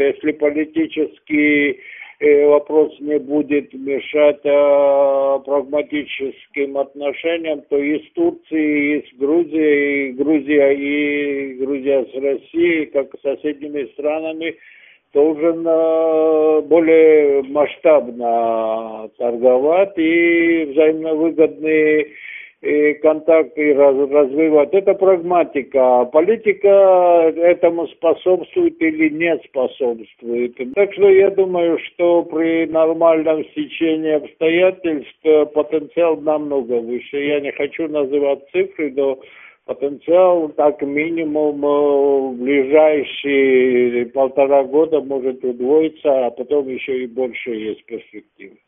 Если политический вопрос не будет мешать прагматическим отношениям, то и с Турцией, и с Грузией, и Грузия с Россией, как с соседними странами, должен более масштабно торговать и взаимовыгодные контакты развивать. Это прагматика. Политика этому способствует или не способствует. Так что я думаю, что при нормальном стечении обстоятельств потенциал намного выше. Я не хочу называть цифры, но потенциал так минимум в ближайшие 1,5 года может удвоиться, а потом еще и больше есть перспективы.